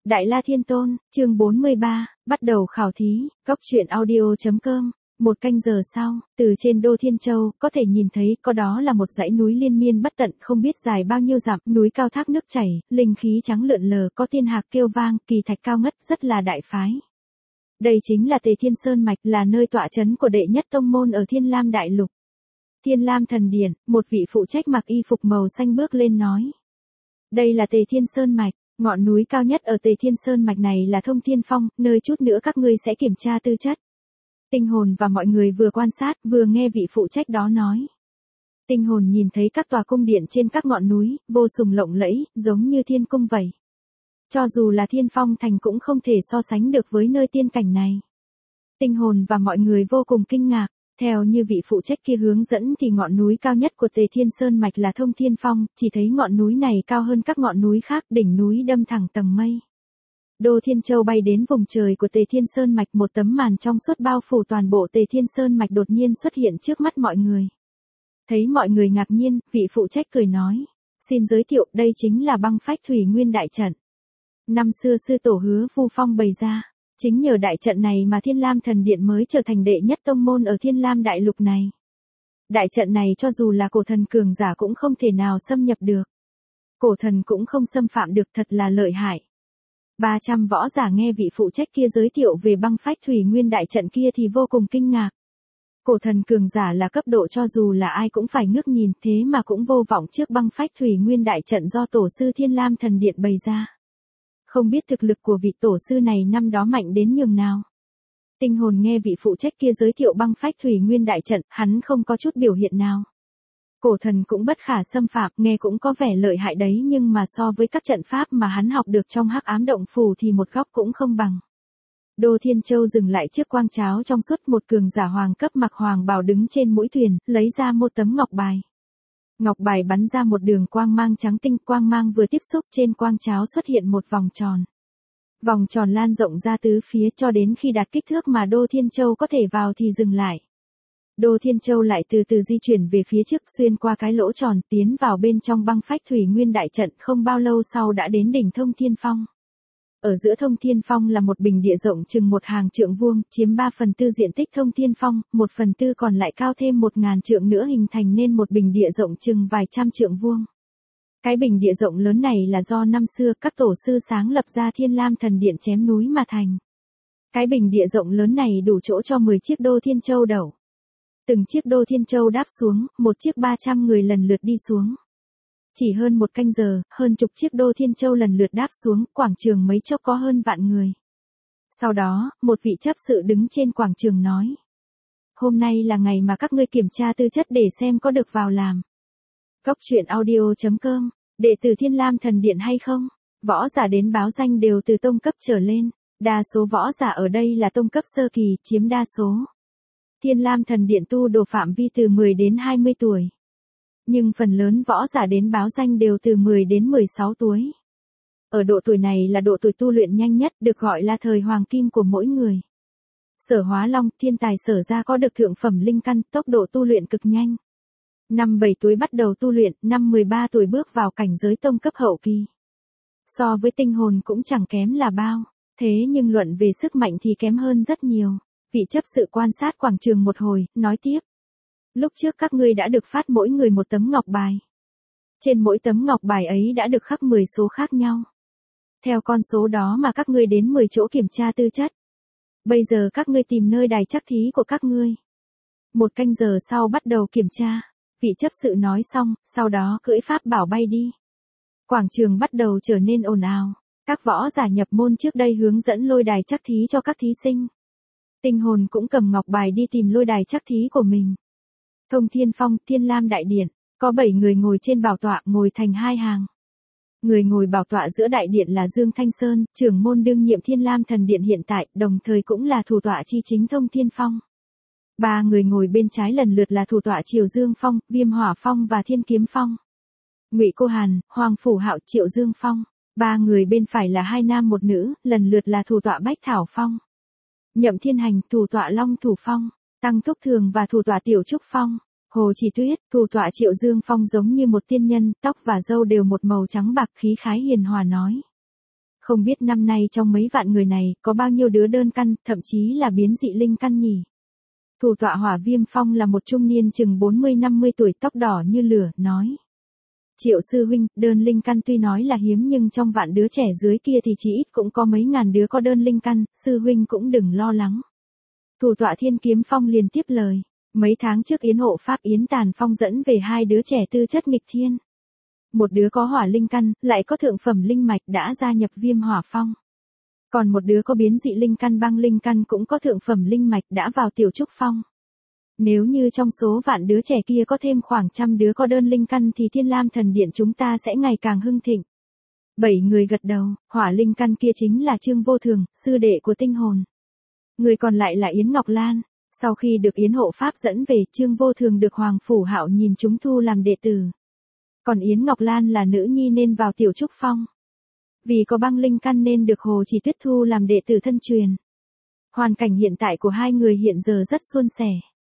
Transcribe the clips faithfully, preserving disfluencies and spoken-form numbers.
Đại La Thiên Tôn, chương bốn mươi ba, bắt đầu khảo thí, góc truyện audio.com. Một canh giờ sau, từ trên Đô Thiên Châu, có thể nhìn thấy có đó là một dãy núi liên miên bất tận không biết dài bao nhiêu dặm, núi cao thác nước chảy, linh khí trắng lượn lờ, có tiên hạc kêu vang, kỳ thạch cao ngất, rất là đại phái. Đây chính là Tề Thiên Sơn Mạch, là nơi tọa trấn của đệ nhất tông môn ở Thiên Lam Đại Lục. Thiên Lam Thần Điện, một vị phụ trách mặc y phục màu xanh bước lên nói. Đây là Tề Thiên Sơn Mạch. Ngọn núi cao nhất ở Tề Thiên Sơn Mạch này là Thông Thiên Phong, nơi chút nữa các ngươi sẽ kiểm tra tư chất. Tinh hồn và mọi người vừa quan sát, vừa nghe vị phụ trách đó nói. Tinh hồn nhìn thấy các tòa cung điện trên các ngọn núi, vô sùng lộng lẫy, giống như thiên cung vậy. Cho dù là Thiên Phong Thành cũng không thể so sánh được với nơi tiên cảnh này. Tinh hồn và mọi người vô cùng kinh ngạc. Theo như vị phụ trách kia hướng dẫn thì ngọn núi cao nhất của Tề Thiên Sơn Mạch là Thông Thiên Phong, chỉ thấy ngọn núi này cao hơn các ngọn núi khác, đỉnh núi đâm thẳng tầng mây. Đô Thiên Châu bay đến vùng trời của Tề Thiên Sơn Mạch, một tấm màn trong suốt bao phủ toàn bộ Tề Thiên Sơn Mạch đột nhiên xuất hiện trước mắt mọi người. Thấy mọi người ngạc nhiên, vị phụ trách cười nói, xin giới thiệu đây chính là băng phách thủy nguyên đại trận. Năm xưa sư tổ Hứa Vu Phong bày ra. Chính nhờ đại trận này mà Thiên Lam Thần Điện mới trở thành đệ nhất tông môn ở Thiên Lam Đại Lục này. Đại trận này cho dù là cổ thần cường giả cũng không thể nào xâm nhập được. Cổ thần cũng không xâm phạm được, thật là lợi hại. ba trăm võ giả nghe vị phụ trách kia giới thiệu về băng phách thủy nguyên đại trận kia thì vô cùng kinh ngạc. Cổ thần cường giả là cấp độ cho dù là ai cũng phải ngước nhìn, thế mà cũng vô vọng trước băng phách thủy nguyên đại trận do tổ sư Thiên Lam Thần Điện bày ra. Không biết thực lực của vị tổ sư này năm đó mạnh đến nhường nào. Tinh hồn nghe vị phụ trách kia giới thiệu băng phách thủy nguyên đại trận, hắn không có chút biểu hiện nào. Cổ thần cũng bất khả xâm phạm, nghe cũng có vẻ lợi hại đấy, nhưng mà so với các trận pháp mà hắn học được trong Hắc Ám Động Phủ thì một góc cũng không bằng. Đô Thiên Châu dừng lại trước quang cháo trong suốt, một cường giả hoàng cấp mặc hoàng bào đứng trên mũi thuyền, lấy ra một tấm ngọc bài. Ngọc bài bắn ra một đường quang mang trắng tinh, quang mang vừa tiếp xúc trên quang cháo xuất hiện một vòng tròn. Vòng tròn lan rộng ra tứ phía cho đến khi đạt kích thước mà Đô Thiên Châu có thể vào thì dừng lại. Đô Thiên Châu lại từ từ di chuyển về phía trước, xuyên qua cái lỗ tròn, tiến vào bên trong băng phách thủy nguyên đại trận, không bao lâu sau đã đến đỉnh Thông Thiên Phong. Ở giữa Thông Thiên Phong là một bình địa rộng chừng một hàng trượng vuông, chiếm ba phần tư diện tích Thông Thiên Phong, một phần tư còn lại cao thêm một ngàn trượng nữa hình thành nên một bình địa rộng chừng vài trăm trượng vuông. Cái bình địa rộng lớn này là do năm xưa các tổ sư sáng lập ra Thiên Lam Thần Điện chém núi mà thành. Cái bình địa rộng lớn này đủ chỗ cho mười chiếc Đô Thiên Châu đậu. Từng chiếc Đô Thiên Châu đáp xuống, một chiếc ba trăm người lần lượt đi xuống. Chỉ hơn một canh giờ, hơn chục chiếc Đô Thiên Châu lần lượt đáp xuống, quảng trường mấy chốc có hơn vạn người. Sau đó, một vị chấp sự đứng trên quảng trường nói. Hôm nay là ngày mà các ngươi kiểm tra tư chất để xem có được vào làm. Góc truyện audio.com, đệ tử Thiên Lam Thần Điện hay không? Võ giả đến báo danh đều từ tông cấp trở lên. Đa số võ giả ở đây là tông cấp sơ kỳ, chiếm đa số. Thiên Lam Thần Điện tu đồ phạm vi từ mười đến hai mươi tuổi. Nhưng phần lớn võ giả đến báo danh đều từ mười đến mười sáu tuổi. Ở độ tuổi này là độ tuổi tu luyện nhanh nhất, được gọi là thời hoàng kim của mỗi người. Sở Hóa Long, thiên tài Sở ra có được thượng phẩm linh căn, tốc độ tu luyện cực nhanh. Năm bảy tuổi bắt đầu tu luyện, năm mười ba tuổi bước vào cảnh giới tông cấp hậu kỳ. So với tinh hồn cũng chẳng kém là bao, thế nhưng luận về sức mạnh thì kém hơn rất nhiều. Vị chấp sự quan sát quảng trường một hồi, nói tiếp. Lúc trước các ngươi đã được phát mỗi người một tấm ngọc bài. Trên mỗi tấm ngọc bài ấy đã được khắc mười số khác nhau. Theo con số đó mà các ngươi đến mười chỗ kiểm tra tư chất. Bây giờ các ngươi tìm nơi đài chắc thí của các ngươi. Một canh giờ sau bắt đầu kiểm tra. Vị chấp sự nói xong, sau đó cưỡi pháp bảo bay đi. Quảng trường bắt đầu trở nên ồn ào. Các võ giả nhập môn trước đây hướng dẫn lôi đài chắc thí cho các thí sinh. Tinh hồn cũng cầm ngọc bài đi tìm lôi đài chắc thí của mình. Thông Thiên Phong, Thiên Lam Đại Điện, có bảy người ngồi trên bảo tọa, ngồi thành hai hàng. Người ngồi bảo tọa giữa đại điện là Dương Thanh Sơn, trưởng môn đương nhiệm Thiên Lam Thần Điện hiện tại, đồng thời cũng là thủ tọa chi chính Thông Thiên Phong. Ba người ngồi bên trái lần lượt là thủ tọa Triều Dương Phong, Viêm Hỏa Phong và Thiên Kiếm Phong. Ngụy Cô Hàn, Hoàng Phủ Hạo, Triệu Dương Phong. Ba người bên phải là hai nam một nữ, lần lượt là thủ tọa Bách Thảo Phong, Nhậm Thiên Hành, thủ tọa Long Thủ Phong, Tăng Thúc Thường và thủ tọa Tiểu Trúc Phong. Hồ Chỉ Tuyết, thủ tọa Triệu Dương Phong giống như một tiên nhân, tóc và râu đều một màu trắng bạc, khí khái hiền hòa nói. Không biết năm nay trong mấy vạn người này có bao nhiêu đứa đơn căn, thậm chí là biến dị linh căn nhỉ? Thủ tọa Hỏa Viêm Phong là một trung niên chừng bốn mươi năm mươi tuổi, tóc đỏ như lửa, nói. Triệu sư huynh, đơn linh căn tuy nói là hiếm nhưng trong vạn đứa trẻ dưới kia thì chỉ ít cũng có mấy ngàn đứa có đơn linh căn, sư huynh cũng đừng lo lắng. Thủ tọa Thiên Kiếm Phong liền tiếp lời. Mấy tháng trước Yến hộ pháp Yến Tàn Phong dẫn về hai đứa trẻ tư chất nghịch thiên. Một đứa có hỏa linh căn, lại có thượng phẩm linh mạch đã gia nhập Viêm Hỏa Phong. Còn một đứa có biến dị linh căn băng linh căn cũng có thượng phẩm linh mạch đã vào Tiểu Trúc Phong. Nếu như trong số vạn đứa trẻ kia có thêm khoảng trăm đứa có đơn linh căn thì Thiên Lam Thần Điện chúng ta sẽ ngày càng hưng thịnh. Bảy người gật đầu, hỏa linh căn kia chính là Trương Vô Thường, sư đệ của tinh hồn. Người còn lại là Yến Ngọc Lan. Sau khi được Yến hộ pháp dẫn về, Trương Vô Thường được Hoàng Phủ Hạo nhìn chúng thu làm đệ tử. Còn Yến Ngọc Lan là nữ nhi nên vào Tiểu Trúc Phong. Vì có băng linh căn nên được Hồ Chỉ Tuyết thu làm đệ tử thân truyền. Hoàn cảnh hiện tại của hai người hiện giờ rất suôn sẻ.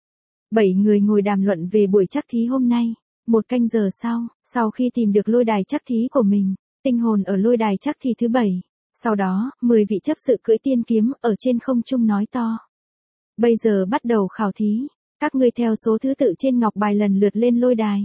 Bảy người ngồi đàm luận về buổi trắc thí hôm nay. Một canh giờ sau, sau khi tìm được lôi đài trắc thí của mình, tinh hồn ở lôi đài trắc thí thứ bảy. Sau đó, mười vị chấp sự cưỡi tiên kiếm ở trên không trung nói to. Bây giờ bắt đầu khảo thí, các ngươi theo số thứ tự trên ngọc bài lần lượt lên lôi đài.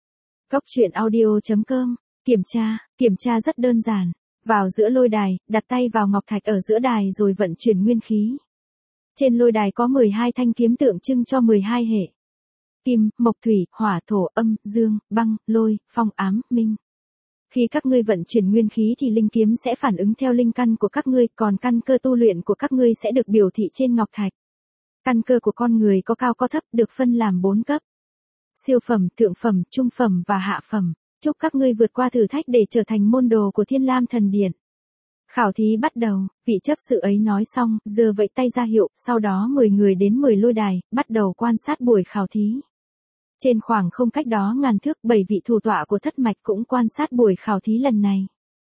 Cốc truyện audio chấm com, kiểm tra, kiểm tra rất đơn giản. Vào giữa lôi đài, đặt tay vào ngọc thạch ở giữa đài rồi vận chuyển nguyên khí. Trên lôi đài có mười hai thanh kiếm tượng trưng cho mười hai hệ. Kim, mộc thủy, hỏa thổ, âm, dương, băng, lôi, phong ám, minh. Khi các ngươi vận chuyển nguyên khí thì linh kiếm sẽ phản ứng theo linh căn của các ngươi, còn căn cơ tu luyện của các ngươi sẽ được biểu thị trên ngọc thạch. Căn cơ của con người có cao có thấp, được phân làm bốn cấp. Siêu phẩm, thượng phẩm, trung phẩm và hạ phẩm. Chúc các ngươi vượt qua thử thách để trở thành môn đồ của Thiên Lam Thần Điện. Khảo thí bắt đầu, vị chấp sự ấy nói xong, giơ vẫy tay ra hiệu, sau đó mười người đến mười lôi đài, bắt đầu quan sát buổi khảo thí. Trên khoảng không cách đó ngàn thước, bảy vị thủ tọa của thất mạch cũng quan sát buổi khảo thí lần này.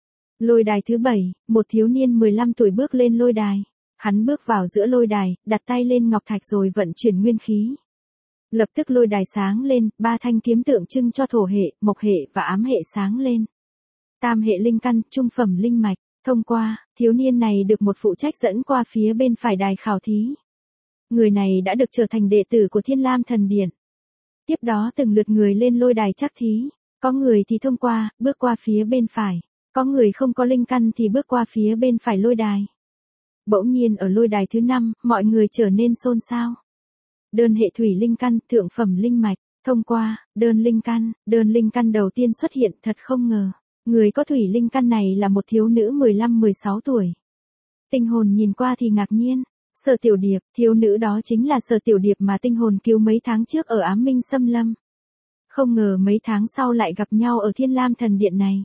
Lôi đài thứ bảy, một thiếu niên mười lăm tuổi bước lên lôi đài. Hắn bước vào giữa lôi đài, đặt tay lên ngọc thạch rồi vận chuyển nguyên khí. Lập tức lôi đài sáng lên, ba thanh kiếm tượng trưng cho thổ hệ, mộc hệ và ám hệ sáng lên. Tam hệ linh căn, trung phẩm linh mạch. Thông qua, thiếu niên này được một phụ trách dẫn qua phía bên phải đài khảo thí. Người này đã được trở thành đệ tử của Thiên Lam Thần Điện. Tiếp đó từng lượt người lên lôi đài trắc thí. Có người thì thông qua, bước qua phía bên phải. Có người không có linh căn thì bước qua phía bên phải lôi đài. Bỗng nhiên ở lôi đài thứ năm, mọi người trở nên xôn xao. Đơn hệ thủy linh căn, thượng phẩm linh mạch, thông qua, đơn linh căn, đơn linh căn đầu tiên xuất hiện, thật không ngờ. Người có thủy linh căn này là một thiếu nữ mười lăm mười sáu tuổi. Tinh hồn nhìn qua thì ngạc nhiên. Sở Tiểu Điệp, thiếu nữ đó chính là Sở Tiểu Điệp mà tinh hồn cứu mấy tháng trước ở Ám Minh Xâm Lâm. Không ngờ mấy tháng sau lại gặp nhau ở Thiên Lam Thần Điện này.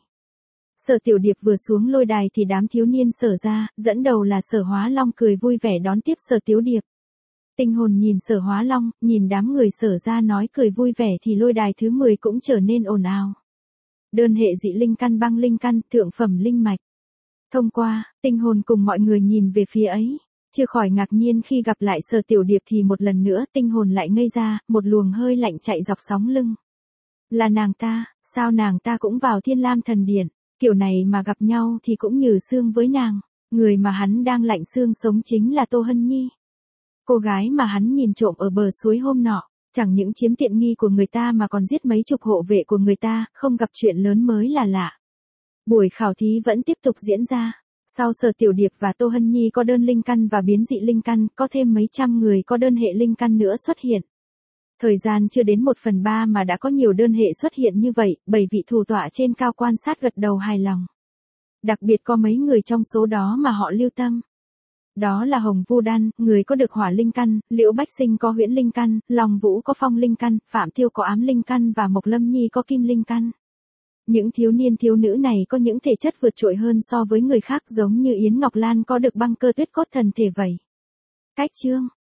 Sở Tiểu Điệp vừa xuống lôi đài thì đám thiếu niên Sở ra, dẫn đầu là Sở Hóa Long cười vui vẻ đón tiếp Sở Tiểu Điệp. Tinh hồn nhìn Sở Hóa Long, nhìn đám người Sở ra nói cười vui vẻ thì lôi đài thứ mười cũng trở nên ồn ào. Đơn hệ dị linh căn băng linh căn, thượng phẩm linh mạch. Thông qua, tinh hồn cùng mọi người nhìn về phía ấy. Chưa khỏi ngạc nhiên khi gặp lại Sở Tiểu Điệp thì một lần nữa tinh hồn lại ngây ra, một luồng hơi lạnh chạy dọc sóng lưng. Là nàng ta, sao nàng ta cũng vào Thiên Lam Thần Điện, kiểu này mà gặp nhau thì cũng như xương với nàng. Người mà hắn đang lạnh xương sống chính là Tô Hân Nhi. Cô gái mà hắn nhìn trộm ở bờ suối hôm nọ, chẳng những chiếm tiện nghi của người ta mà còn giết mấy chục hộ vệ của người ta, không gặp chuyện lớn mới là lạ. Buổi khảo thí vẫn tiếp tục diễn ra. Sau Sở Tiểu Điệp và Tô Hân Nhi có đơn linh căn và biến dị linh căn, có thêm mấy trăm người có đơn hệ linh căn nữa xuất hiện. Thời gian chưa đến một phần ba mà đã có nhiều đơn hệ xuất hiện như vậy, bảy vị thủ tọa trên cao quan sát gật đầu hài lòng. Đặc biệt có mấy người trong số đó mà họ lưu tâm. Đó là Hồng Vu Đan, người có được hỏa linh căn, Liễu Bách Sinh có huyễn linh căn, Long Vũ có phong linh căn, Phạm Tiêu có ám linh căn và Mộc Lâm Nhi có kim linh căn. Những thiếu niên thiếu nữ này có những thể chất vượt trội hơn so với người khác, giống như Yến Ngọc Lan có được băng cơ tuyết cốt thần thể vậy. Cách chương